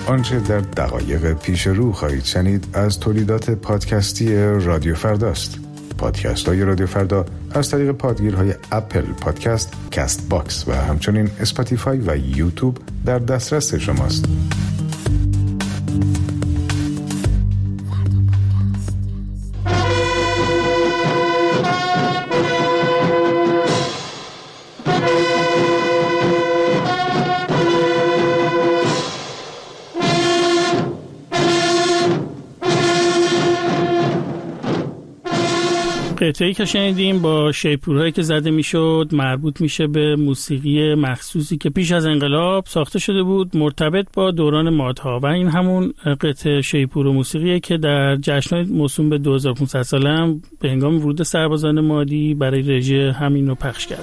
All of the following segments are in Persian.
آنچه در دقایق پیش رو خواهید شنید از تولیدات پادکستی رادیو فرداست. پادکست های رادیو فردا از طریق پادگیرهای اپل پادکست، کست باکس و همچنین اسپاتیفای و یوتیوب در دسترس شماست. قطعه‌ای که شنیدیم با شیپورهایی که زده میشد مربوط میشه به موسیقی مخصوصی که پیش از انقلاب ساخته شده بود مرتبط با دوران مادها و این همون قطعه شیپور و موسیقیه که در جشن‌های موسوم به 2500 ساله هم به هنگام ورود سربازان مادی برای رژه همین رو پخش کردن.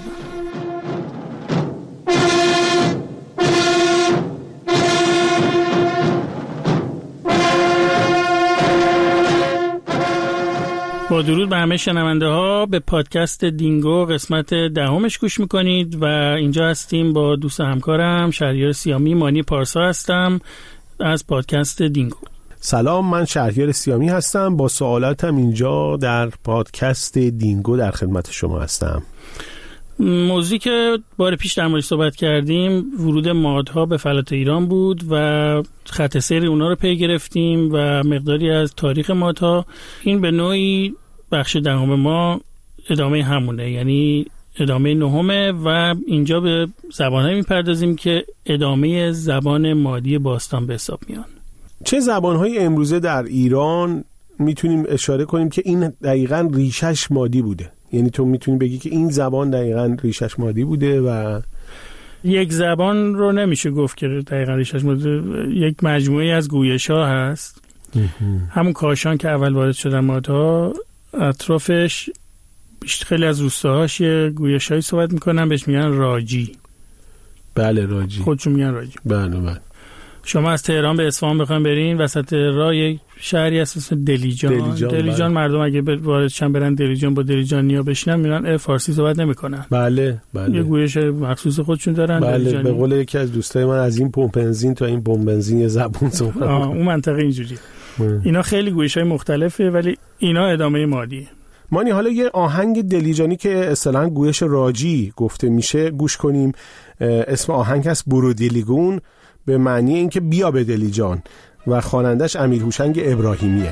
با درود به همه شنونده ها، به پادکست دینگو قسمت 10 گوش میکنید و اینجا هستیم با دوست همکارم شهریار سیامی. مانی پارسا هستم از پادکست دینگو. سلام، من شهریار سیامی هستم. با سوالاتم اینجا در پادکست دینگو در خدمت شما هستم. موضوعی که بار پیش در موردش صحبت کردیم ورود مادها به فلات ایران بود و خط سیر اونا رو پی گرفتیم و مقداری از تاریخ مادها. این به نوعی بخش 10 ما ادامه همونه، یعنی ادامه 9 و اینجا به زبان‌هایی میپردازیم که ادامه زبان مادی باستان به حساب میان. چه زبان‌های امروزه در ایران میتونیم اشاره کنیم که این دقیقاً ریشش مادی بوده؟ یعنی تو میتونی بگی که این زبان دقیقاً ریشش مادی بوده و یک زبان رو نمیشه گفت که دقیقاً ریشش مادی، یک مجموعه از گویش‌ها هست. همون کاشان که اول وارد شدن مادها، اطرافش خیلی از روستاهاش یه گویش‌هایی صحبت میکنن بهش میگن راجی. بله، راجی، خودشون میگن راجی. بله. شما از تهران به اصفهان بخواید برین، وسط راه یک شهری هست اسم دلیجان مردم اگه وارد شن برن دلیجان با دلیجانیا بشینن میرن فارسی صحبت نمیکنن. بله. یه گویش مخصوص خودشون دارن. بله، به قول یکی از دوستای من از این پمپ بنزین تا این پمپ بنزین یه زبون صحبت اون منطقه اینجوریه. اینا خیلی گویش‌های مختلفه ولی اینا ادامه مادیه. مانی، حالا یه آهنگ دلیجانی که اصطلاحاً گویش راجی گفته میشه گوش کنیم. اسم آهنگ هست برو دلیگون، به معنی اینکه بیا به دلیجان و خوانندش امیر هوشنگ ابراهیمیه.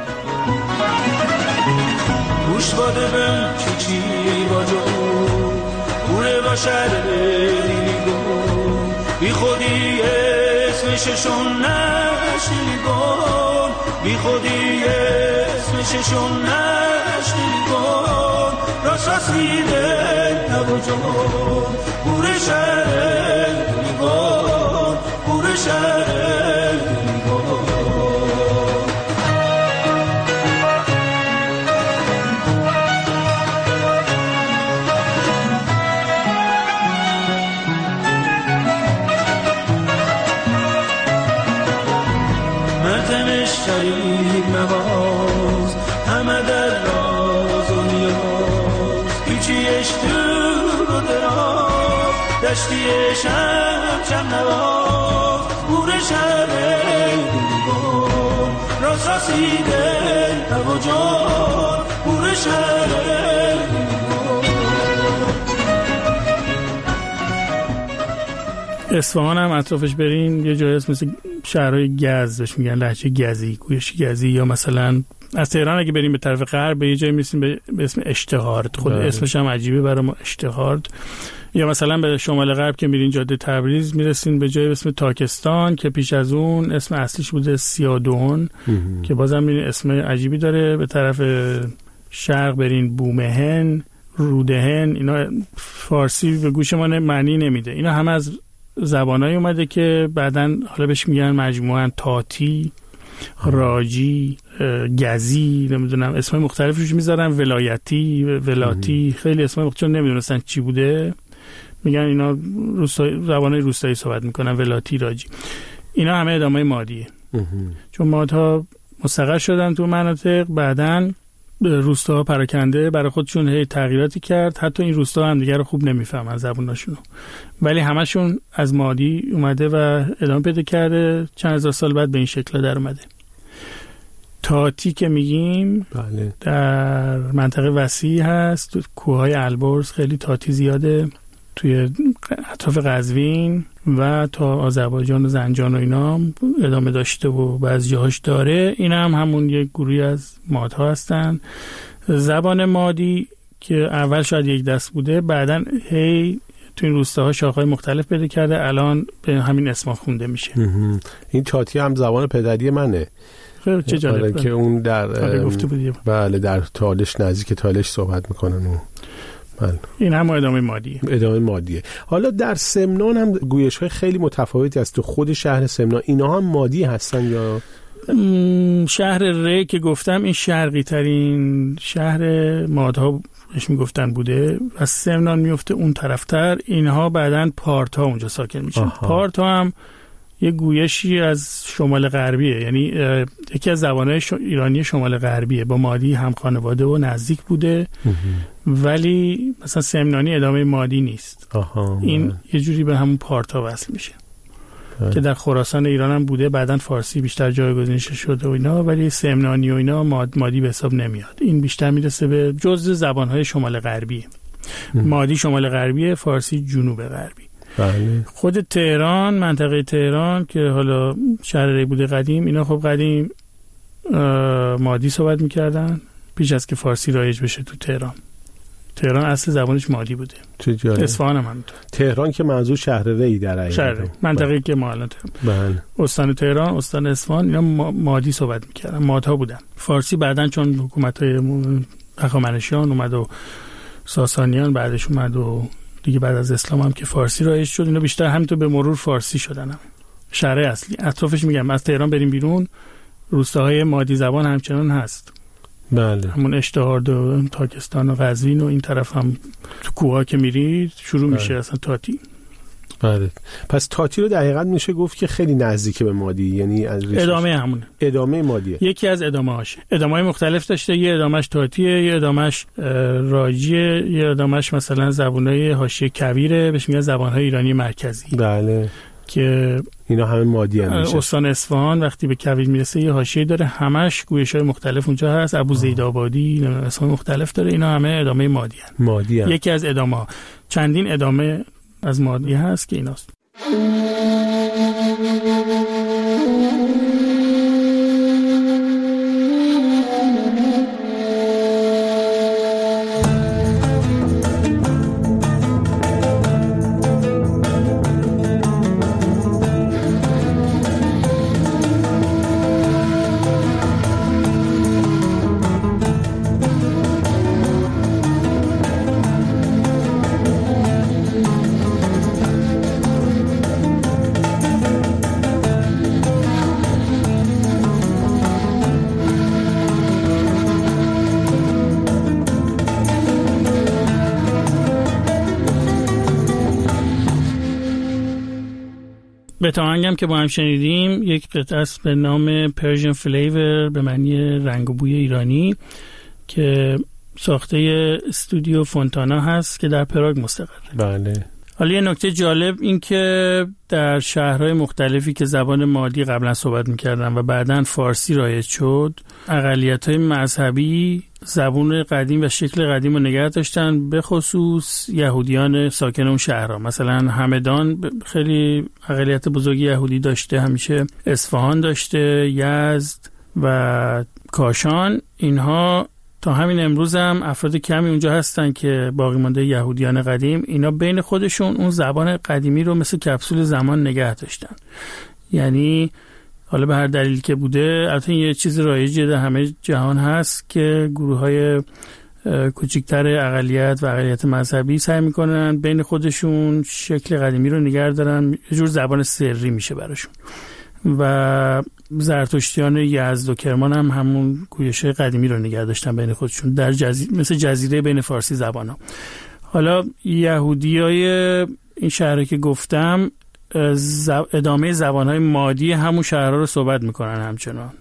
گوش باده بم چی با جو گوره با شهر دلیگون بی خودی اسمششون نشنیگون بی خودی اسمششون نشنیگون راست رسیده نبو جو گوره شهر دلیگون گوره شهر دلیگون. شریف نواز همه در راز و نیاز پیچیش دور و دراز دشتیش هم چم نواز گور شهر دلیگون راست رسیده نو جان گور شهر دلیگون. اصفهان هم اطرافش برین یه جایی هست مثل شهرهای گز بهش میگن لهجه گزی، گویش گزی. یا مثلا از تهران اگه بریم به طرف غرب به یه جایی میرسیم به اسم اشتهارد، خود اسمش هم عجیبه برای ما، اشتهارد. یا مثلا به شمال غرب که میرین جاده تبریز میرسین به جایی به اسم تاکستان که پیش از اون اسم اصلیش بوده سیادون که بازم میرین اسم عجیبی داره. به طرف شرق برین بومهن، رودهن. اینا فارسی به گوش ما معنی نمیده. اینا همه از زبانایی اومده که بعدن حالا بهش میگن مجموعاً تاتی، راجی، گزی، نمیدونم اسمای مختلفی روش میذارن، ولایتی، ولاتی، خیلی اسمای مختلف نمیدونستن چی بوده میگن اینا زبانای روستایی صحبت میکنن، ولاتی، راجی. اینا همه ادامه مادیه. چون مادها مستقر شدن تو مناطق، بعدن روستاها پراکنده برای خودشون هی تغییراتی کرد، حتی این روستاها هم دیگه رو خوب نمیفهمن زبوناشونو، ولی همشون از مادی اومده و ادامه پیدا کرده، چند هزار سال بعد به این شکل در اومده. تاتی که میگیم بله. در منطقه وسیع هست، تو کوههای البرز خیلی تاتی زیاده، توی اطراف قزوین و تا آذربایجان و زنجان و اینا ادامه داشته و بعضی جاهاش داره. این هم همون یک گروهی از مادها هستن. زبان مادی که اول شاید یک دست بوده، بعدن هی تو این روستاها شاخه‌های مختلف پیدا کرده، الان به همین اسما خونده میشه. این تاتی هم زبان پدری منه. چه جالب که اون در گفته بودیم. بله در تالش، نزدیک تالش صحبت میکنن اون. بله. این هم ادامه مادیه. ادامه مادیه. حالا در سمنان هم گویش‌های خیلی متفاوتی هست. تو خود شهر سمنان اینا هم مادی هستن یا شهر ری که گفتم این شرقی ترین شهر مادها بهش میگفتن بوده و سمنان میفته اون طرفتر. اینها بعدن پارتها اونجا ساکن میشن. پارتها هم یه گویشی از شمال غربیه، یعنی یکی از زبانهای ایرانی شمال غربیه، با مادی هم خانواده و نزدیک بوده ولی مثلا سمنانی ادامه مادی نیست. این یه جوری به همون پارتا وصل میشه که در خراسان ایران هم بوده، بعدن فارسی بیشتر جایگزین شده و اینا، ولی سمنانی و اینا مادی به حساب نمیاد. این بیشتر میرسه به جزء زبانهای شمال غربیه. مادی شمال غربیه، فارسی جنوب غربی. بله. خود تهران، منطقه تهران که حالا شهر بوده قدیم، اینا خب قدیم مادی صحبت میکردن پیش از که فارسی رایج بشه تو تهران. تهران اصل زبانش مادی بوده. اصفهان هم همینطور. تهران که منظور شهر ری در حقیقت. شهر منطقه‌ای که ما الان بله. استان تهران، استان اصفهان، اینا مادی صحبت میکردن، مادها بودن. فارسی بعدن چون حکومت‌های هخامنشیان اومد و ساسانیان بعدش اومد و دیگه بعد از اسلام هم که فارسی رایج شد، اینا بیشتر همینطور به مرور فارسی شدن. هم شهر اصلی اطرافش میگم از تهران بریم بیرون روستاهای مادی زبان همچنان هست. بله. همون اشتهارد و تاکستان و قزوین و این طرف هم تو کوها که میرید شروع میشه اصلا تاتی. بله. پس تاتی رو در حقیقت میشه گفت که خیلی نزدیک به مادی، یعنی از ادامه همونه. ادامه مادیه. یکی از ادامه‌هاش. ادامه‌های مختلف داشته، یه ادامهش تاتیه، یه ادامهش راجیه، یه ادامهش مثلا زبان‌های حاشیه کویره، بهش میگن زبان‌های ایرانی مرکزی. بله. که اینا همه مادی هستن. استان اصفهان وقتی به کویر میرسه یه حاشیه داره، همش گویش‌های مختلف اونجا هست. ابوزیدآبادی اسم مختلف داره، اینا همه ادامه مادی هستن. مادی هست. یکی از ادامه‌ها. چندین ادامه از مادی هست که ایناست. به تاهنگم که با هم شنیدیم یک قطعه است به نام Persian Flavor به معنی رنگ و بوی ایرانی که ساخته استودیو فونتانا هست که در پراگ مستقره. بله. حالا یه نکته جالب این که در شهرهای مختلفی که زبان مادی قبلا صحبت میکردن و بعداً فارسی رایج شد، اقلیت‌های مذهبی زبان قدیم و شکل قدیم رو نگه داشتن، به خصوص یهودیان ساکن اون شهرها. مثلا همدان خیلی اقلیت بزرگی یهودی داشته، همیشه اصفهان داشته، یزد و کاشان. اینها تا همین امروز هم افراد کمی اونجا هستن که باقی مانده یهودیان قدیم. اینا بین خودشون اون زبان قدیمی رو مثل کپسول زمان نگه داشتن. یعنی حالا به هر دلیل که بوده، البته یه چیز رایجی در همه جهان هست که گروه‌های کوچکتر اقلیت و اقلیت مذهبی سعی میکنن بین خودشون شکل قدیمی رو نگه دارن، یه جور زبان سری میشه براشون. و زرتشتیان یزد و کرمان هم همون گویش قدیمی رو نگه داشتن بین خودشون در مثل جزیره بین فارسی زبان‌ها. حالا یهودیای این شهر که گفتم ادامه زبان‌های مادی همون شهرها رو صحبت میکنن همچنان.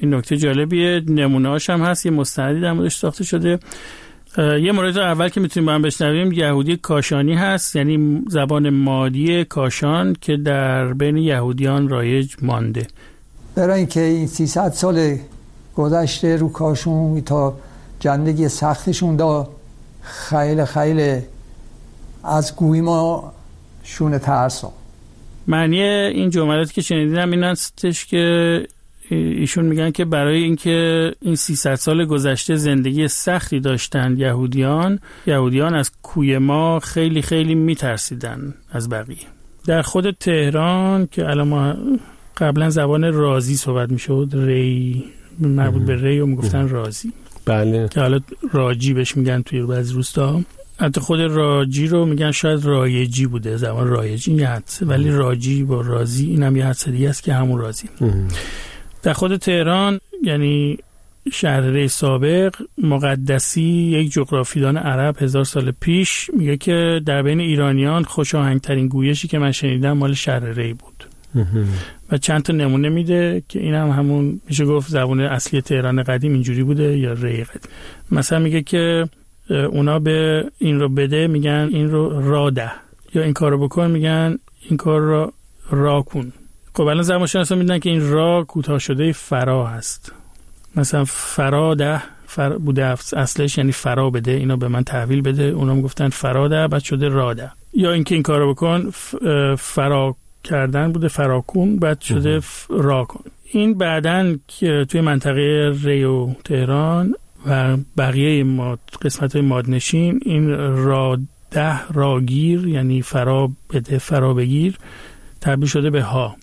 این نکته جالبیه. نمونه‌هاش هم هست، یه مستندی در موردش ساخته شده. یه مورد اول که میتونیم با هم بشنویم یهودی کاشانی هست، یعنی زبان مادی کاشان که در بین یهودیان رایج مانده. برای اینکه این 300 سال گذشته رو کاشون تا زندگی سختشون دا خیلی از گوی ما شونه ترسون. معنی این جملاتی که شنیدیم این هستش که ایشون میگن که برای اینکه این 300 سال گذشته زندگی سختی داشتن یهودیان از کوی ما خیلی خیلی میترسیدن از بقیه. در خود تهران که الان ما قبلا زبان رازی صحبت میشد، ری مربوط به ری و میگفتن رازی، بله، که حالا راجی بهش میگن توی بعضی روستا. حتی خود راجی رو میگن شاید رایجی بوده، زبان رایجی این یه حدسه، ولی راجی با رازی این هم یه حدسه دیگه است که همون رازی. در خود تهران یعنی شهر ری سابق، مقدسی یک جغرافیدان عرب 1000 سال پیش میگه که در بین ایرانیان خوش آهنگترین گویشی که من شنیدم مال شهر ری بود و چند تا نمونه میده که این هم همون میشه گفت زبان اصلی تهران قدیم اینجوری بوده یا ری قدیم. مثلا میگه که اونا به این رو بده میگن این رو را ده، یا این کار رو بکن میگن این کار رو را کن. خب الان زبان شناسا میدونن که این را کوتاه شده فرا هست. مثلا فرا ده بوده اصلش یعنی فرا بده، اینا به من تحویل بده، اونا میگفتن فرا ده بعد شده را ده. یا اینکه این کارو بکن فرا کردن بوده فرا کن بعد شده را کن. این بعدن که توی منطقه ری و تهران و بقیه قسمت‌های مادنشین این را ده راگیر یعنی فرا بده فرا بگیر تبدیل شده به ها.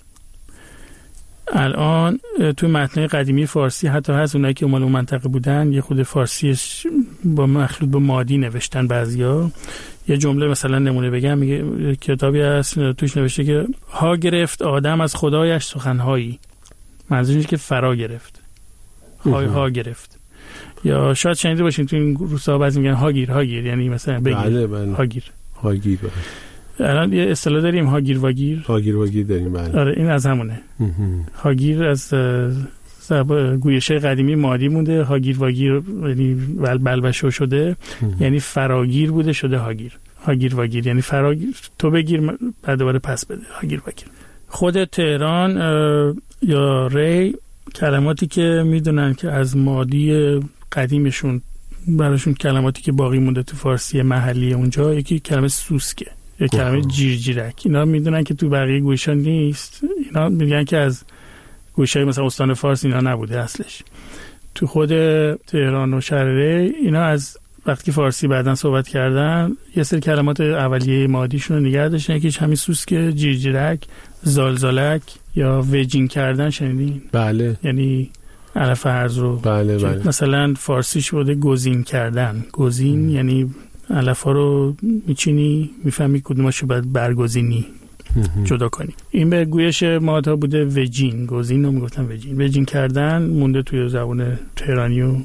الان توی متن‌های قدیمی فارسی حتی هست اونایی که مال اون منطقه بودن یه خود فارسیش با مخلوط به مادی نوشتن. بعضیا یه جمله مثلا نمونه بگم، میگه کتابی هست توش نوشته که ها گرفت آدم از خدایش سخنهایی، منظورش که فرا گرفت، ها گرفت. یا شاید شنیده باشین تو این روستا بعضی میگن هاگیر یعنی مثلا بگیر. بله. هاگیر الان یه اصطلاح داریم هاگیر واگیر داریم. بله. آره این از همونه. هاگیر از گویشه قدیمی مادی مونده، هاگیر واگیر یعنی بلبشو شده یعنی فراگیر بوده شده هاگیر واگیر یعنی فراگیر تو بگیر بعد دوباره پس بده، هاگیر واگیر. خود تهران یا ری کلماتی که میدونن که از مادی قدیمشون براشون کلماتی که باقی مونده تو فارسی محلی اونجا، یکی کلمه سوسکه یا کلمه جیرجیرک، اینا میدونن که تو بقیه گویشا نیست. اینا میگن که از گویشای مثلا استان فارس اینا نبوده اصلش. تو خود تهران و شهر ری اینا از وقتی فارسی بعدن صحبت کردن یه سری کلمات اولیه مادیشون رو نگه داشتن، یکیش همین سوسکه، جیرجیرک، زالزالک یا وجین کردن شنیدین؟ بله. یعنی علف هرز رو بله. مثلا فارسیش بوده گزین کردن. گزین یعنی علف ها رو میچینی میفهمی کدوماشو باید برگزینی جدا کنی. این به گویش مادها بوده وجین، گزین رو میگفتن وجین کردن مونده توی زبان تهرانی و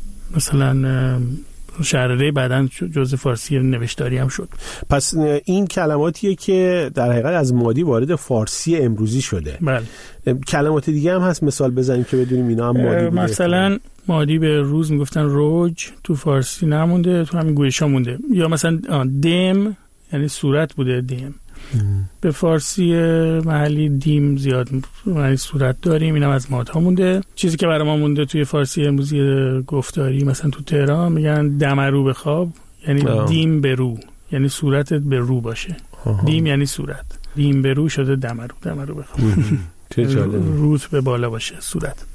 مثلا شهرری بعدن جزء فارسی نوشتاری هم شد. پس این کلماتیه که در حقیقت از مادی وارد فارسی امروزی شده. بله. کلمات دیگه هم هست مثال بزنیم که بدونیم اینا هم مادی بوده. مثلا مادی به روز میگفتن روج، تو فارسی نمونده، تو همین گویشا مونده. یا مثلا دم یعنی صورت بوده، دم. به فارسی محلی دیم زیاد یعنی صورت داریم، اینم از مادها مونده. چیزی که برای ما مونده توی فارسی امروزی گفتاری مثلا تو تهران میگن دمرو به خواب یعنی دیم به رو یعنی صورتت به رو باشه. دیم یعنی صورت، دیم به رو شده دمرو به خواب روت به بالا باشه صورت.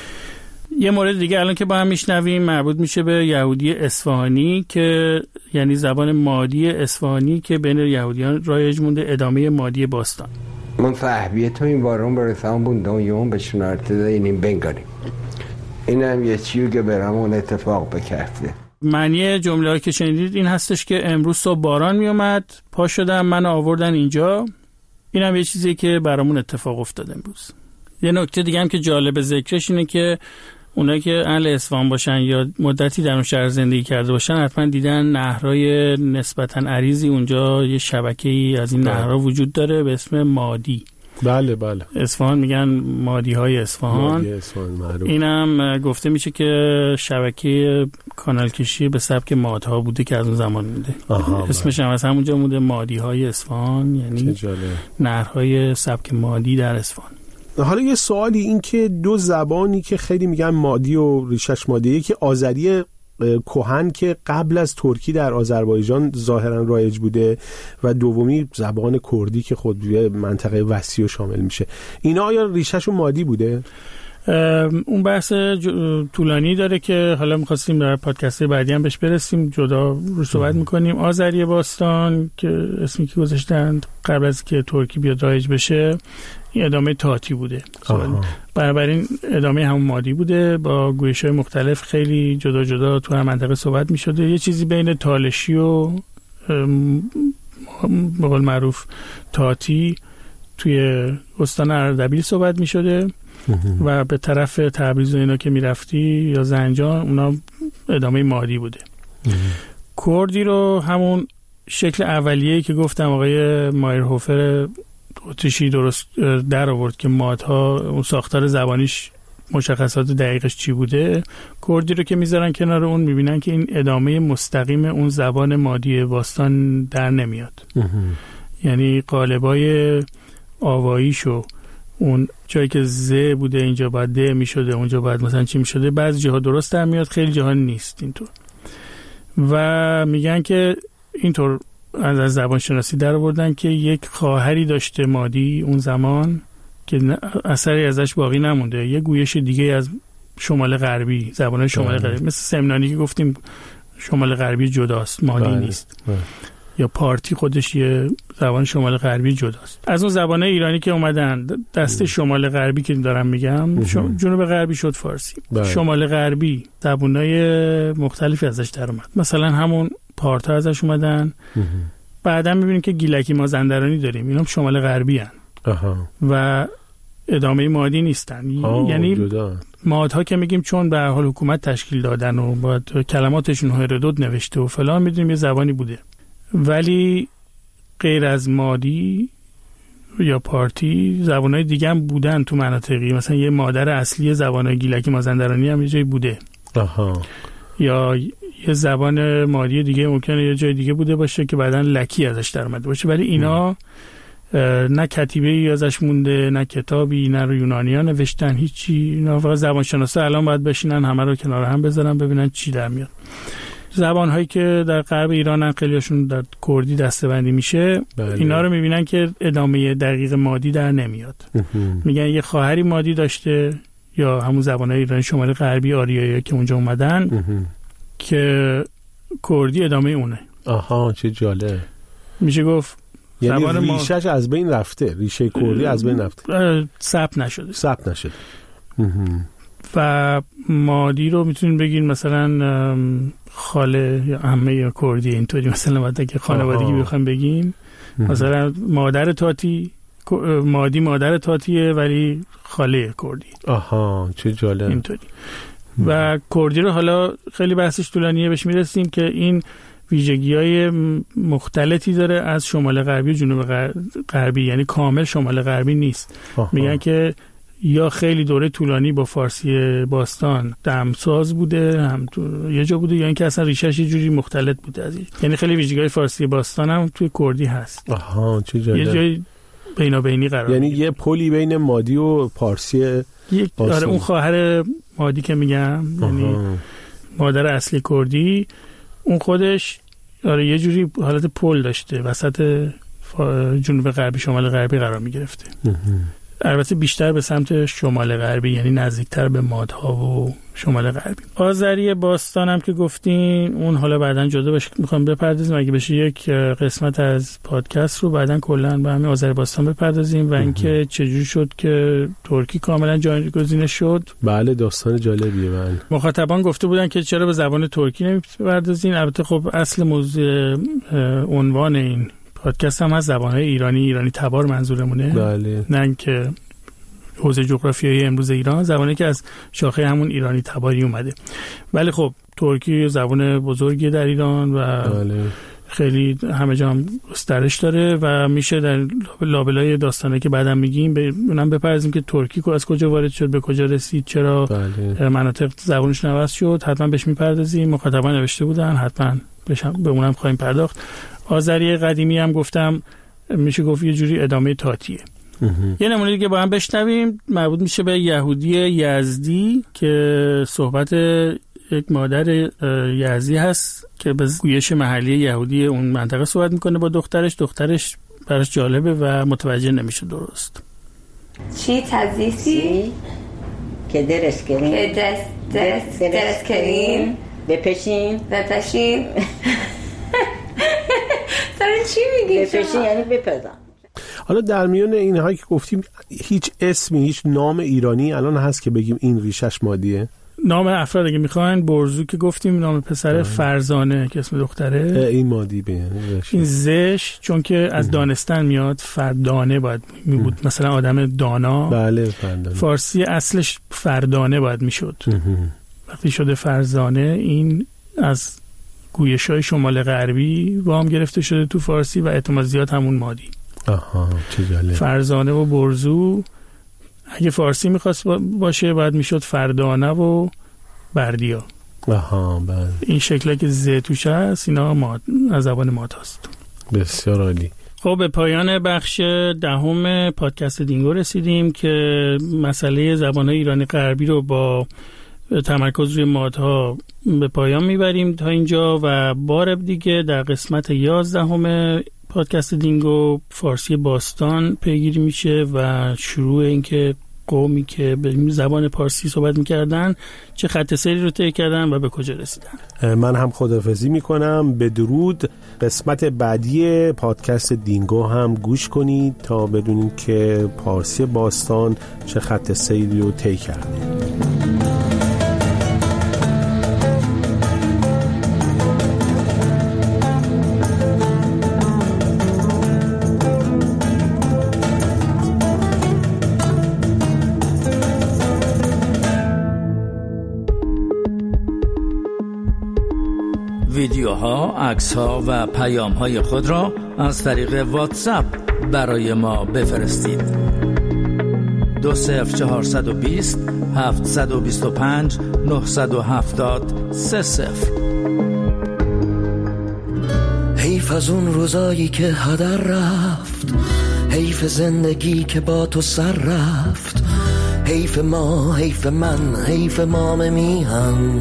یه مورد دیگه الان که با هم میشنویم مربوط میشه به یهودی اصفهانی که یعنی زبان مادی اصفهانی که بین یهودیان رایج مونده، ادامه مادی باستان. من فهمیتم وارم برسام بودم یوم به شنارته اینیم بنگاریم. اینم یه چیزی که برامون اتفاق بکفته. معنی جمله که شنیدید این هستش که امروز صبح باران میومد، پا شدم من آوردن اینجا. اینم یه چیزی که برامون اتفاق افتاد امروز. یه نکته دیگه هم که جالب ذکرش اینه که اونایی که اهل اصفهان باشن یا مدتی در اون شهر زندگی کرده باشن حتما دیدن نهرهای نسبتاً عریضی اونجا، یه شبکه‌ای از این نهرها وجود داره به اسم مادی. بله بله. اصفهان میگن مادی های اصفهان. اینم گفته میشه که شبکه کانال کشی به سبک مادها بوده که از اون زمان مونده. اسمش هم از همونجا مونده، مادی های اصفهان، یعنی نهرهای سبک مادی در اصفهان. حالا یه سوالی، این که دو زبانی که خیلی میگن مادی و ریشش مادیه، که آذری کهن که قبل از ترکی در آذربایجان ظاهرا رایج بوده و دومی زبان کردی که خود یه منطقه وسیع شامل میشه، اینا آیا ریشه‌شون مادی بوده؟ اون بحث طولانی داره که حالا می‌خواستیم در پادکست بعدی هم بهش برسیم، جدا رو صحبت می‌کنیم. آذری باستان که اسمی که گذاشتن قبل از که ترکی بیاد رایج بشه، این ادامه تاتی بوده. بنابراین ادامه همون مادی بوده، با گویش‌های مختلف خیلی جدا جدا تو هر منطقه صحبت می‌شده. یه چیزی بین تالشی و به قول معروف تاتی توی استان اردبیل صحبت می‌شده و به طرف تبریز و اینا که میرفتی یا زنجان، اونا ادامه مادی بوده. کردی رو همون شکل اولیه‌ای که گفتم آقای مایرهوفر اتریشی درست در آورد که مادها اون ساختار زبانیش مشخصات دقیقش چی بوده، کردی رو که میذارن کنار اون میبینن که این ادامه مستقیم اون زبان مادی باستان در نمیاد. یعنی قالبای آواییشو، اون جایی که ز بوده اینجا باید د میشده، اونجا باید مثلا چی میشده، بعضی جاها درست در میاد، خیلی جاها نیست اینطور. و میگن که اینطور از زبان شناسی در آوردن که یک خواهری داشته مادی اون زمان که اثری ازش باقی نمونده، یه گویش دیگه از شمال غربی، زبان شمال غربی، مثل سمنانی که گفتیم شمال غربی جداست، مادی نیست. یا پارتی خودش یه زبان شمال غربی جداست از اون زبانه ایرانی که اومدن. دسته شمال غربی که دارم میگم، جنوب غربی شد فارسی. شمال غربی زبانای مختلفی ازش در اومد، مثلا همون پارتا ازش اومدن. بعدا میبینیم که گیلکی مازندرانی داریم، اینا شمال غربی هن و ادامه مادی نیستن. یعنی مادها که میگیم چون به هر حال حکومت تشکیل دادن و باید کلماتشون هرودوت نوشته و فلان، میدونیم یه زبانی بوده. ولی غیر از مادی یا پارتی زبانهای دیگه هم بودن تو مناطقی، مثلا یه مادر اصلی زبانهای گیلکی مازندرانی هم یه جایی بوده. یا یه زبان مادی دیگه ممکنه یه جای دیگه بوده باشه که بعداً لکی ازش در اومده باشه، ولی اینا نه کتیبه‌ای ازش مونده، نه کتابی، نه رو یونانی‌ها نوشتن، هیچی. اینا فقط زبانشناسا الان باید بشینن همه رو کنار هم بذارن ببینن چی در میاد. زبان‌هایی که در غرب ایران خیلیشون در کردی دسته‌بندی میشه، اینا رو میبینن که ادامه دقیق مادی در نمیاد. میگن یه خواهری مادی داشته، یا همون زبان‌های ایرانی شمال غربی آریایی که اونجا اومدن که کردی ادامه اونه. چه جالب. میشه گفت یعنی ریشه‌اش از بین رفته، ریشه کردی از بین رفته، ثبت نشده. و مادی رو میتونین بگین مثلا خاله یا عمه یا کردی، اینطوری مثلا وقتی که خانوادگی بخوام بگیم، مثلا مادر تاتی، مادی مادر تاتیه ولی خاله کردی. چه جالب. اینطوری. و کردی رو حالا خیلی بحثش طولانیه، بهش میرسیم که این ویژگی‌های مختلفی داره از شمال غربی و جنوب غربی، یعنی کامل شمال غربی نیست. میگن که یا خیلی دوره طولانی با فارسی باستان دمساز بوده، هم یه جا بوده، یا اینکه اصلا ریشه‌اش یه جوری مختلط بوده از این. یعنی خیلی ویژگی‌های فارسی باستان هم توی کردی هست. چه جالب. یه جای بینابینی قرار، یعنی یه پلی بین مادی و پارسی باستان. اون خواهر مادی که میگم، یعنی مادر اصلی کردی، اون خودش یه جوری حالت پل داشته، وسط جنوب غربی شمال غربی قرار میگرفته. البته بیشتر به سمت شمال غربی، یعنی نزدیکتر به مادها و شمال غربی. آذری باستان هم که گفتین، اون حالا بعداً جدا بشه، میخوام بپردازیم اگه بشه یک قسمت از پادکست رو بعداً کلاً به همین آذری باستان بپردازیم و اینکه چجوری شد که ترکی کاملاً جایگزین شد. بله، داستان جالبیه. بله، مخاطبان گفته بودن که چرا به زبان ترکی نمیپردازین. البته خب اصل موضوع عنوان این پادکست هم از زبان‌های ایرانی تبار منظورمونه. بله. نه که حوزه جغرافیایی امروز ایران، زبانی که از شاخه همون ایرانی تباری اومده. ولی خب ترکی زبان بزرگی در ایران و بله. خیلی همه جا هم گسترش داره و میشه در لابلای داستانه که بعدم میگیم اونم بپرزیم که ترکی از کجا وارد شد، به کجا رسید، چرا مناطق زبانش عوض شد. حتما بهش میپردازیم، مخاطبان نوشته بودن، حتما به اونم خواهیم پرداخت. آذری قدیمی هم گفتم میشه گفت یه جوری ادامه تاتیه. یه نمونه دیگه با هم بشنویم، مربوط میشه به یهودی یزدی که صحبت یک مادر یزدی هست که به گویش محلی یهودی اون منطقه صحبت میکنه با دخترش براش جالبه و متوجه نمیشه درست. چی تزیسی؟ که درست کریم، که درست کریم، بپشیم سر چی میگی شما؟ بپشیم یعنی بپزم. حالا در میون اینهایی که گفتیم هیچ اسمی، هیچ نام ایرانی الان هست که بگیم این ریشش مادیه؟ نام افراد اگه میخواین، برزو که گفتیم، نام پسر فرزانه که اسم دختره، این مادی بیه. این زش چون که از دانستن میاد، فردانه باید میبود، مثلا آدم دانا. بله فردانه. فارسی اصلش فردانه باید میشد. وقتی شده فرزانه، این از گویش‌های شمال غربی وام گرفته شده تو فارسی و احتمال زیاد همون مادی. آها چه جالب. فرزانه و برزو اگه فارسی میخواست باشه باید میشد فردانه و بردیا. آها بله. این شکلی که ز توش هست اینا از زبان ماد هست. بسیار عالی. خب به پایان بخش 10 پادکست دینگو رسیدیم که مسئله زبان‌های ایرانی غربی رو با تمرکز روی مادها به پایان میبریم تا اینجا و بار دیگه در قسمت 11 پادکست دینگو فارسی باستان پیگیری میشه و شروع اینکه قومی که به زبان پارسی صحبت میکردن چه خط سیری رو طی کردن و به کجا رسیدن. من هم خداحافظی میکنم. به درود. قسمت بعدی پادکست دینگو هم گوش کنید تا بدونید که پارسی باستان چه خط سیری رو طی کرده. ویدیوها، عکس‌ها و پیام‌های خود را از طریق واتساپ برای ما بفرستید. 20420 725 970 30. حیف از اون روزایی که هدر رفت، حیف زندگی که با تو سر رفت، حیف ما، حیف من، حیف مام میهن.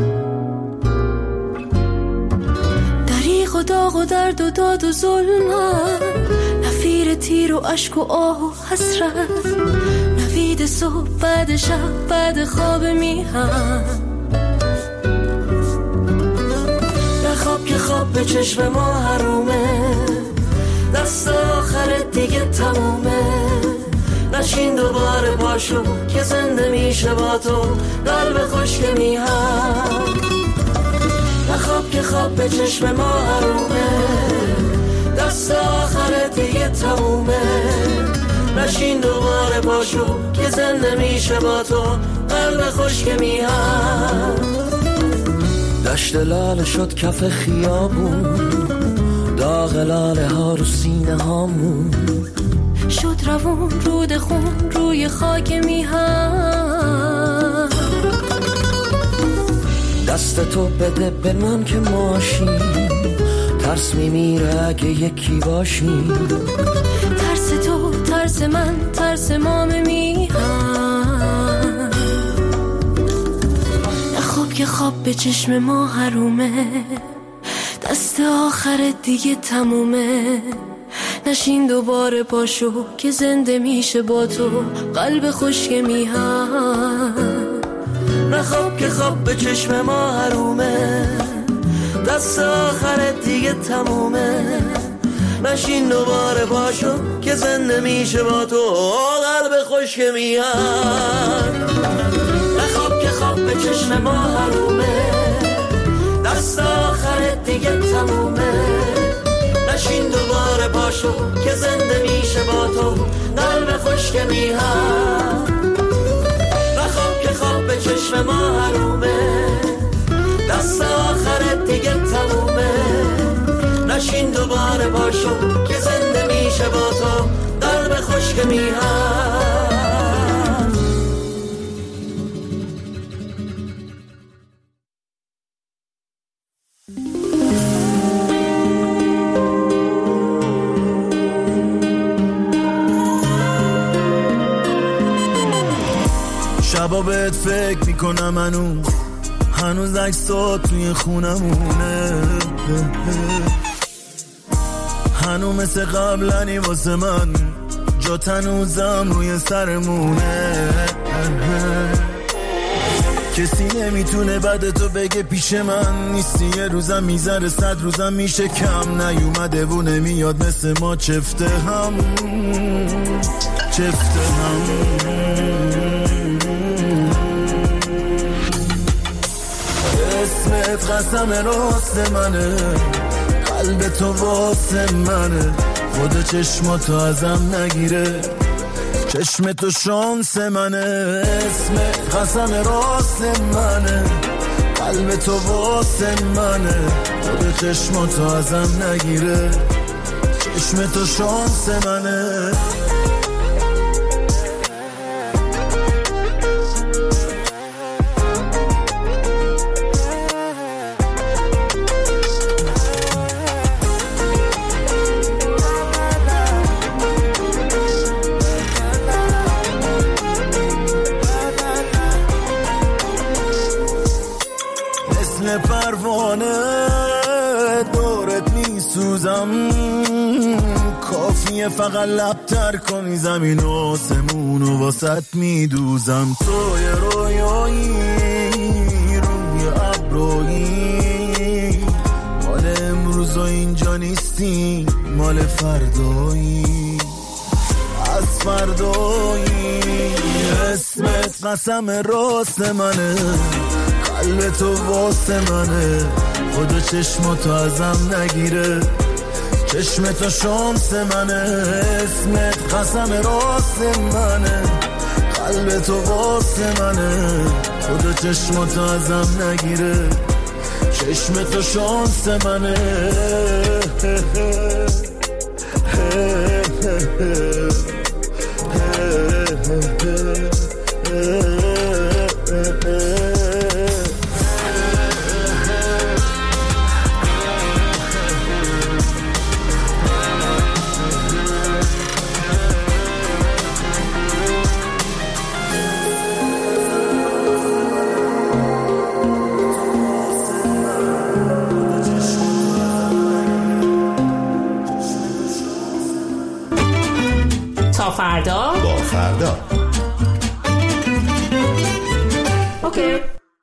داغ و درد و داد و ظلمم، نفیر تیر و عشق و آه و حسرت، نوید صبح بعد شب بعد خواب میهم. نخواب که خواب به چشم ما حرومه، دست آخر دیگه تمومه. نشین دوباره پاشو که زنده میشه با تو قلب خشک میهم. نخواب که خواب به چشم ما حرومه، دست آخر دیگه تمومه. نشین دوباره پاشو که زنده میشه با تو قلب خشک میهم. دشت لاله شد کف خیابون، داغ لاله ها رو سینه هامون، شد روون رود خون روی خاک میهم. دست تو بده به من که ماشیم، ترس میمیره اگه یکی باشیم. ترس تو، ترس من، ترس مام میهم. نخواب که خواب به چشم ما حرومه، دست آخر دیگه تمومه. نشین دوباره پاشو که زنده میشه با تو قلب خشک میهم. نخواب که خواب به چشم ما حرومه، دست آخر دیگه تمومه. نشین دوباره پاشو که زنده میشه با تو قلب خشک میهم. نخواب که خواب به چشم ما حرومه، دست آخر دیگه تمومه. نشین دوباره پاشو که زنده میشه با تو قلب خشک میهم. نخواب که خواب به چشم ما حرومه، دست آخر دیگه تمومه. نشین پاشو که زنده میشه با تو قلب خشک میهن. شبا بهت فکر میکنم هنوز عکسات توی خونمونه، هنوز مثل قبلنی واسه من، جات هنوزم روی سرمونه. کسی نمیتونه بعد تو بگه پیش من نیستی، یه روزم میذاره 100 روزم میشه کم، نیومده و نمیاد مثل ما چفته هم. اسمت قسم راست منه، قلب تو واسه منه، خود چشماتو ازم نگیره، چشم تو شانس منه. اسمت قسم راست منه، قلب تو واسه منه، خود چشماتو ازم نگیره، چشم تو شانس منه. پروانه دورت میسوزم، کافیه فقط لبتر کنی زمین و آسمونو واسط میدوزم. تو یه رویایی روی ابرویی، مال امروز و اینجا نیستی، مال فردایی از فردایی. اسمت قسم راست منه، قلب تو واسه منه، خدا چشماتو ازم نگیره، چشم تو شانس منه. اسمت قسم راست منه، قلب تو واسه منه، خدا چشماتو ازم نگیره، چشم تو شانس منه. فردا با فردا. اوکی.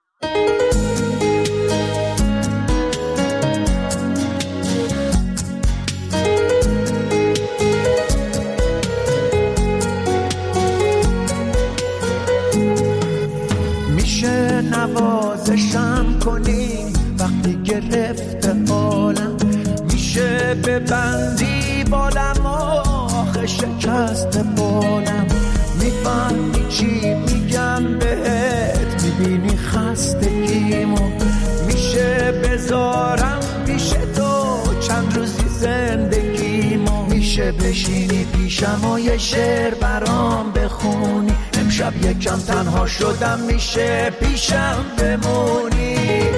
میشه نوازشم کنی وقتی گرفته حالم، میشه ببندی بالم آخه شکست بالم، میفهمی چی میگم بهت، میبینی خستگیمو، میشه بذارم پیش تو چند روزی زندگیمو، میشه بشینی پیشم و یه شعر برام بخونی، امشب یکم تنها شدم میشه پیشم بمونی.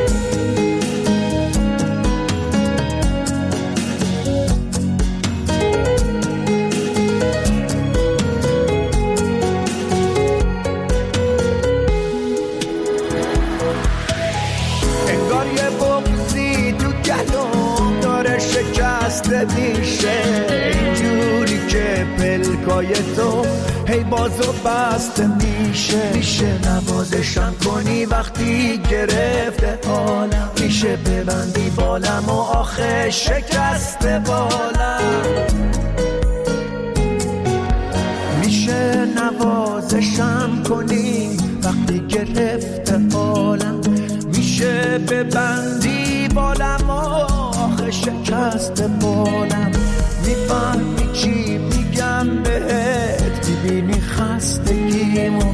انگار یه بغضی تو گلوم داره شکسته میشه، اینجوری که پلکای تو هی بازو بسته میشه، میشه نوازشم کنی وقتی گرفته حالم، میشه ببندی بالم و آخه شکسته بالم، میشه نوازشم کنی وقتی گرفته حالم، میشه ببندی بالم و آخه شکسته بالم، میفهمی چی میگم بهت، میبینی خستگیمو،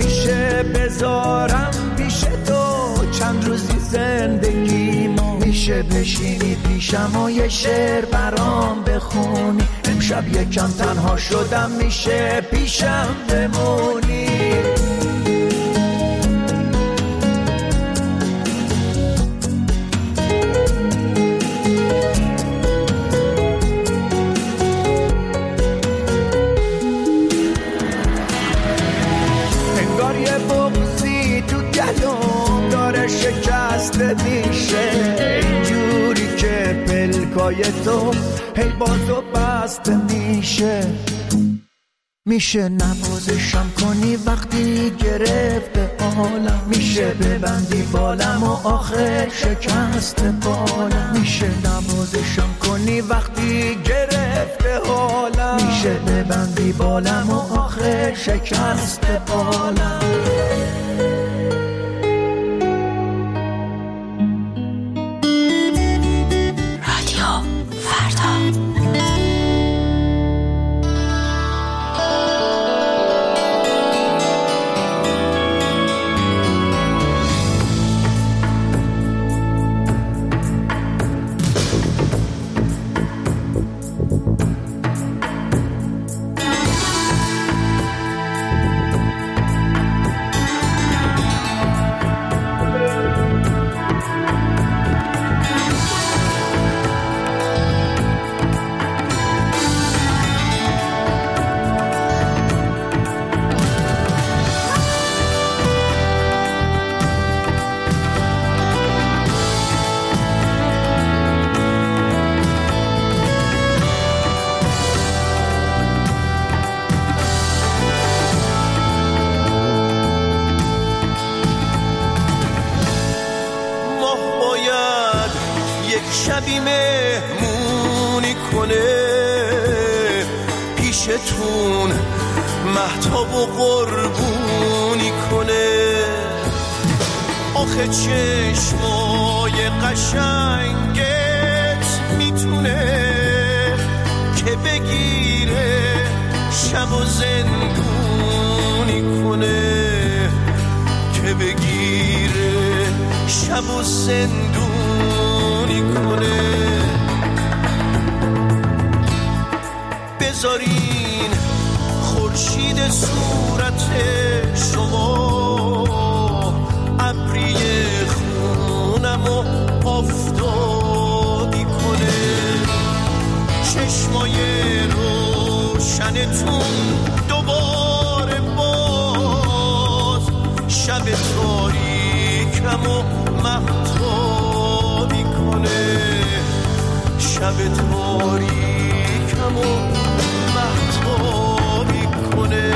میشه بذارم پیش تو چند روزی زندگیمو، میشه میشه بشینی پیشم و یه شعر برام بخونی، امشب یکم تنها شدم میشه پیشم بمونی. انگار یه بغضی تو دلم داره شکسته میشه، اینجوری که پلکای تو هی بازو بسته میشه. میشه نوازشم کنی وقتی گرفته حالم، میشه ببندی بالم و آخه شکست بالم. میشه نوازشم کنی وقتی گرفته حالم، میشه ببندی بالم و آخه شکست بالم. شبی مهمونی کنه پیشتون، مهتاب و قربونی کنه. آخه چشمای قشنگت میتونه که بگیره شب و زندونی کنه، که بگیره شب و زندونی کنه. بذارین خورشید صورت شما ابری خونم و آفتابی کنه. چشمای روشنتون دوباره باز شب تاریکم و مهتابی کنه. شب تاریکم و مهتابی کنه.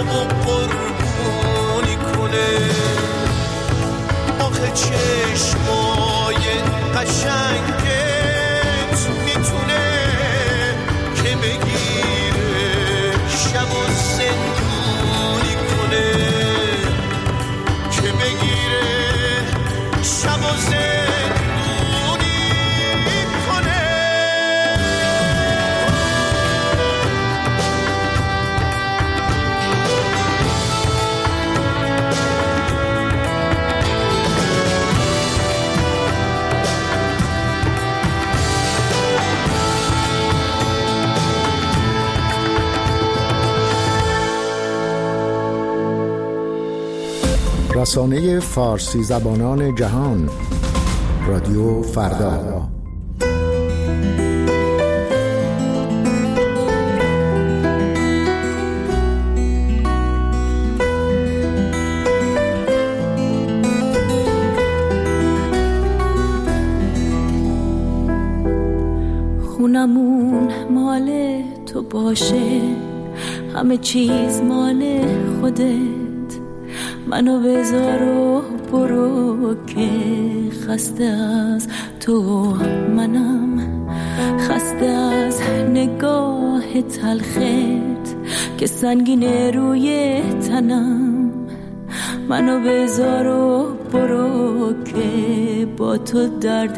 و قربونی کنه. آخه چشمای قشنگت میتونه که بگیره شب و زندونی کنه، که بگیره شب و زندونی کنه. رسانه فارسی زبانان جهان، رادیو فردا. خونمون مال تو باشه، همه چیز مال خودت، منو بذار و برو که خسته از تو، منم خسته از نگاه تلخت که سنگینه روی تنم. منو بذار و برو که با تو درد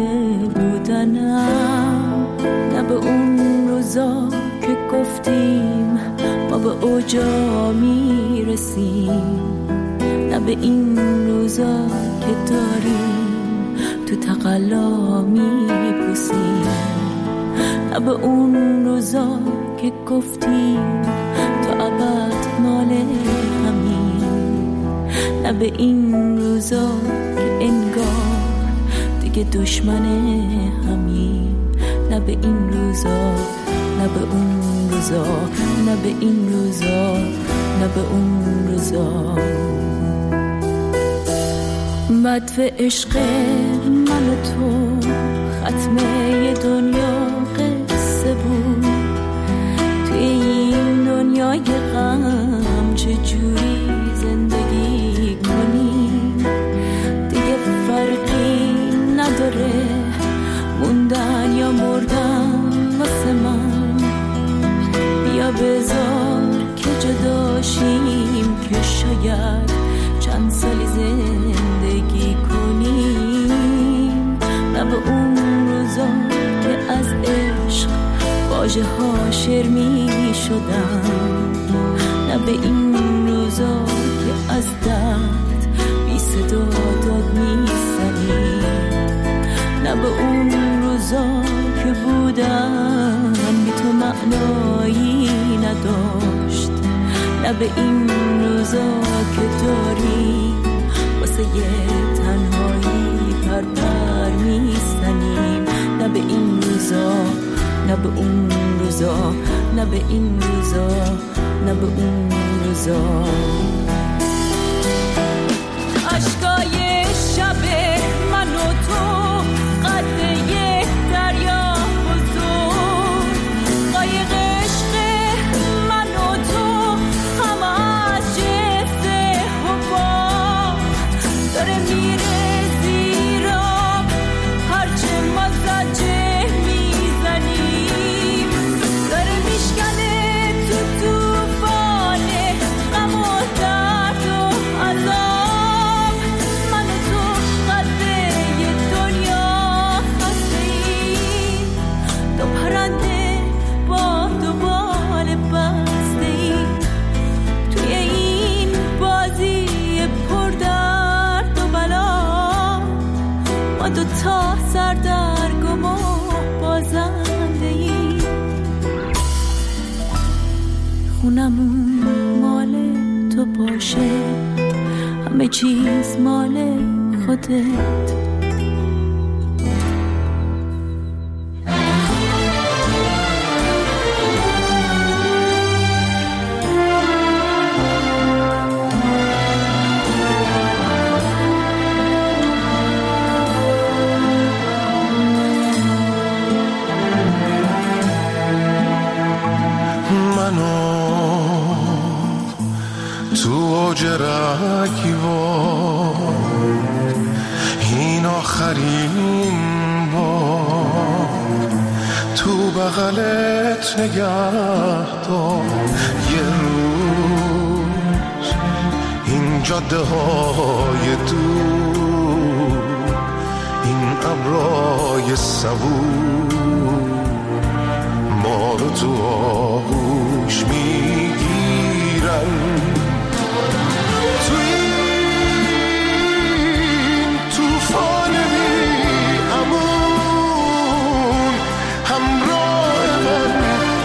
بودنم. نه به اون روزا که گفتیم ما به اوجا میرسیم، نه به این روزا که داریم تو تقلا میپوسیم، نه به اون روزا که گفتیم تو ابد مال همین، نه به این روزا که انگار دیگه دشمن همین، نه به این روزا، نه به اون روزا، نه به این روزا، نه به اون روزا. مدفع عشق من و تو ختمه دنیا قصه بود، توی این دنیای غم چجوری زندگی کنیم. دیگه فرقی نداره موندن یا مردن واسه من، بیا بذار که جداشیم که شاید چند سالی زندگی کنیم. نه به اون روزا که از عشق واژه ها شعر می شدن، نه به این روزا که از درد بی صدا داد می زنیم، نه به اون روزا که بودن بی تو معنایی نداشت، نه به این روزا که داریم واسه یه تنهایی پرپر میزنیم، نه به این روزا، نه به اون روزا، نه به این روزا، نه به اون روزا. عشقای شب من و تو قد یک دریا بزرگ، قایق عشق من و تو همه از جنس حباب داره میره زیر آب، هرچه ما زجه میزنیم داره میشکنه تو توفان غم و درد و عذاب. من و تو قده دنیا خسته‌ایم، دو پرنده با دو بال بسته‌ایم توی این بازی پر درد و بلا. ما دو تا سردرگم و بازنده‌ایم، خونمون مال تو باشه، همه چیز مال خودت. موج رگبار، این آخرین بار تو بغلت نگه دار. یه روز این جاده های دور، این ابرای صبور ما رو تو آغوش میگیرن. تو این توفان بی‌امان همراه من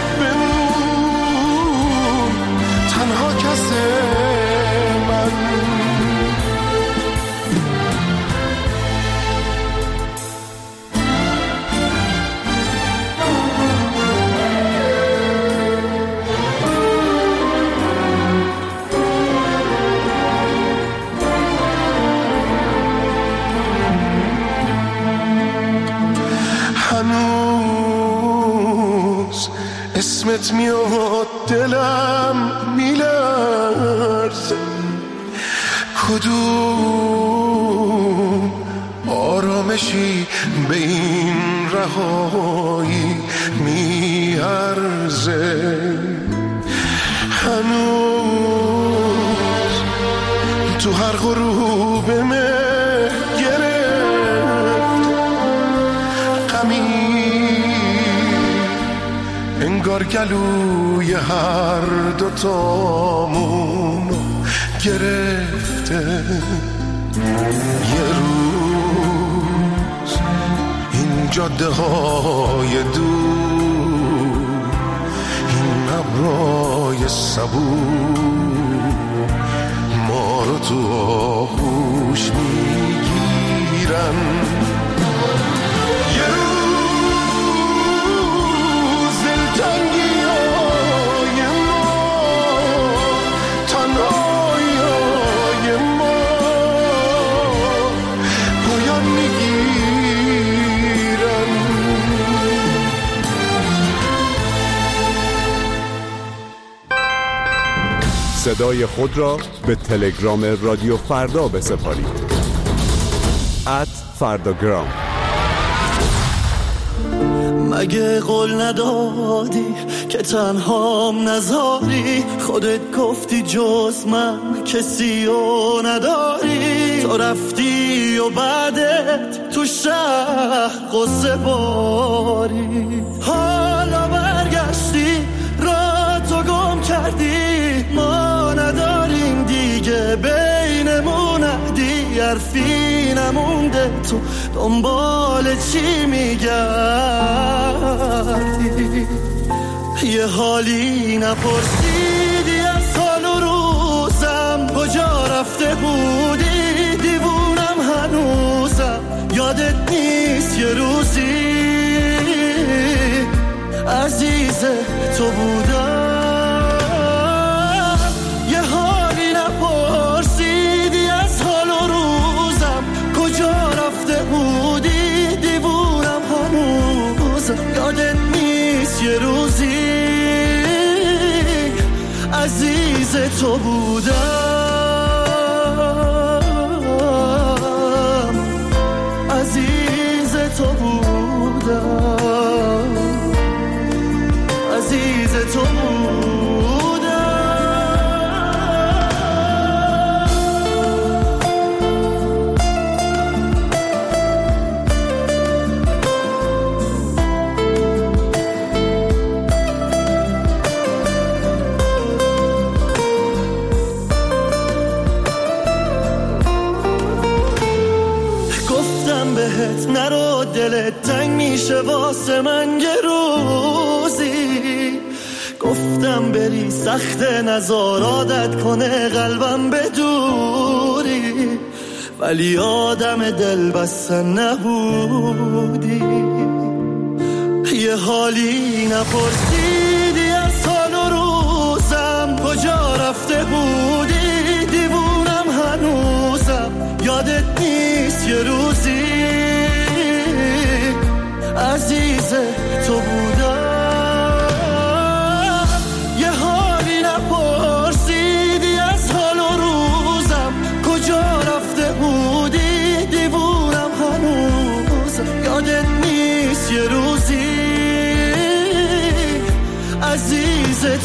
بمون، تنها کس من. هنوز اسمت میاد دلم میلرزه، کدوم آرامشی به این رهایی میارزه. هنوز تو هر غروب مه گرفت غمی، انگار گلوی هر دوتامون گرفته. یه روز این جاده های دور، این ابرای صبور ما رو تو آغوش میگیرن. یه روز دلتنگی های ما، تنهایی های ما پایان میگیرن. صدای خود را به تلگرام رادیو فردا بسپارید. @فرداگرام. مگه قول ندادی که تنهام نذاری؟ خودت گفتی جز من کسی رو نداری. تو رفتی و بعدت تو شهر قصه باری، حالا برگشتی را تو گم کردی. ما نداریم دیگه بینمون عهدی، حرفی نمونده تو دنبال چی میگردی. یه حالی نپرسیدی از حال و روزم، کجا رفته بودی؟ دیوونم هنوزم، یادت نیست یه روزی عزیز تو بودم. یه حالی نپرسیدی از حال و روزم، کجا رفته بودی؟ دیوونم هنوزم، یادت نیست یه روزی عزیز تو بودم، عزیز تو بودم، عزیز تو بودم. گفتم بهت نرو، دلت تنگ میشه واسه من یه روزی. گفتم بری سخت نزار عادت کنه قلبم بدوری، ولی آدم دل بستن نبودی. یه حالی نپرسیدی از حال و روزم، کجا رفته بودی؟ دیوونم هنوزم، یادت نیست یه روزی عزیز تو بودم. یه حالی نپرسیدی از حال و روزم،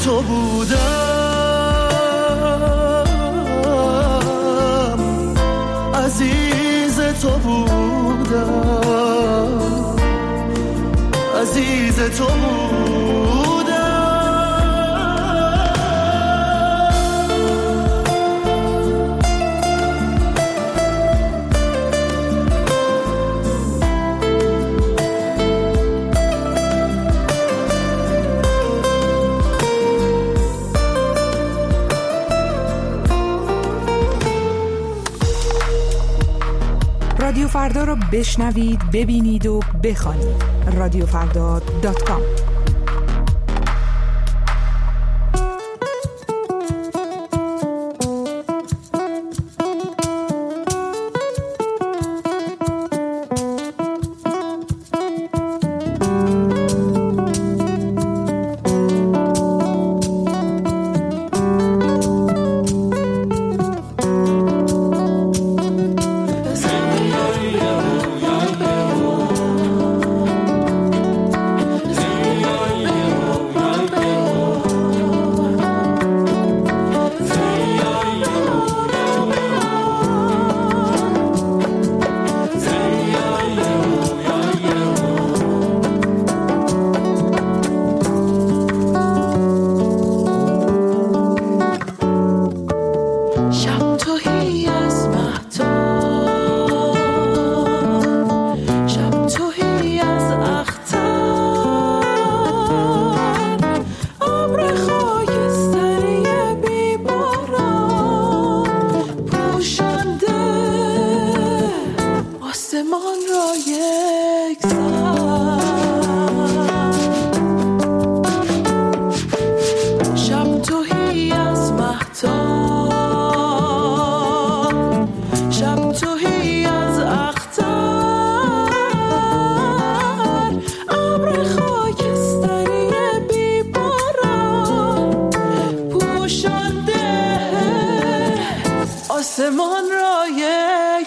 تو بودم، عزیز تو بودم، عزیز تو بودم. رادیو فردا رو بشنوید، ببینید و بخوانید. radiofrda.com. آسمان را یک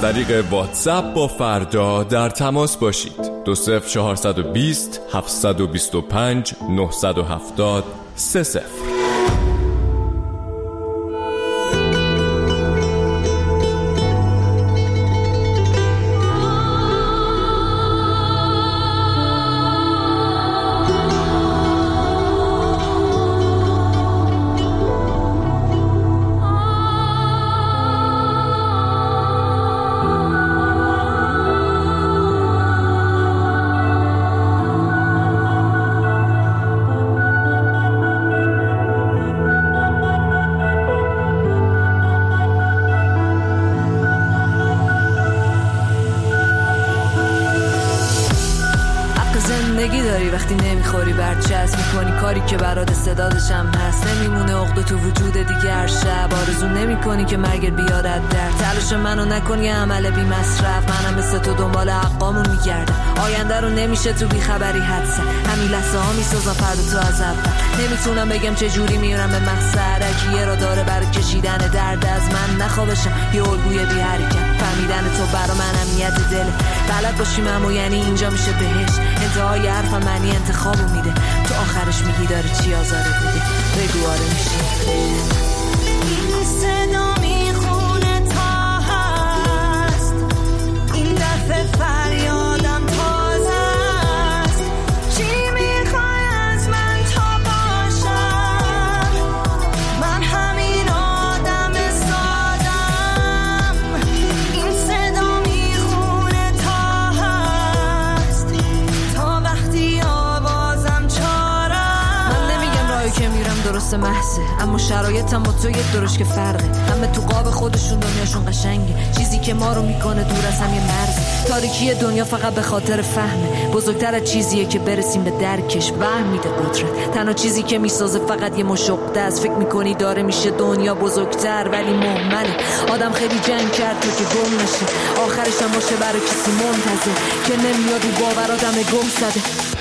از طریق واتساپ با فردا در تماس باشید. 20420 725 970 30. زندگی داری وقتی نمیخوری برچسب میکنی کاری که برات استعدادش هم هست، نمیمونه عقده تو وجود دیگه هر شب آرزو نمیکنی که مرگت بیارد در تلاش منو نکنی عمل بی مصرف، منم مثل تو دنبال حقامون میگردم، آینده رو نمیشه تو بیخبری حدسه، همین لحظه ها میسازم فردا تو از اول، نمیتونم بگم چه جوری میرم به مقصد، کیه را داره برای کشیدن درد از من نخوابشم یه الگوی بی حرکت، فهمیدن تو برا من امنیت دله، بلد باشیم اما یعنی اینجا میشه بهش، انتهای حرف معنی انتخابو میده، تو آخرش میگی داره چی آزاره بوده، بگو آره میشه. این صدا میخونه تا هست، این دفعه فریادم تازه است، چی میخوای از من تا باشم، من همین آدم سادم، این صدا میخونه تا هست، تا وقتی آوازم چارم، من نمیگم راهی که میرم درست محضه، اما شرایطم با تو یه درش که فرقه، همه تو قاب خودشون دنیاشون قشنگه، چیزی که ما رو میکنه دور از هم یه مرز، تاریکی دنیا فقط به خاطر فهمه، بزرگتر از چیزیه که برسیم به درکش، وهم میده قدرت، تنها چیزی که میسازه فقط یه مشقده است، فکر میکنی داره میشه دنیا بزرگتر ولی مهمله، آدم خیلی جنگ کرد تو که گم نشه، آخرش هم باشه برای کسی منتظر که نمیاد و باور آدم گم زده.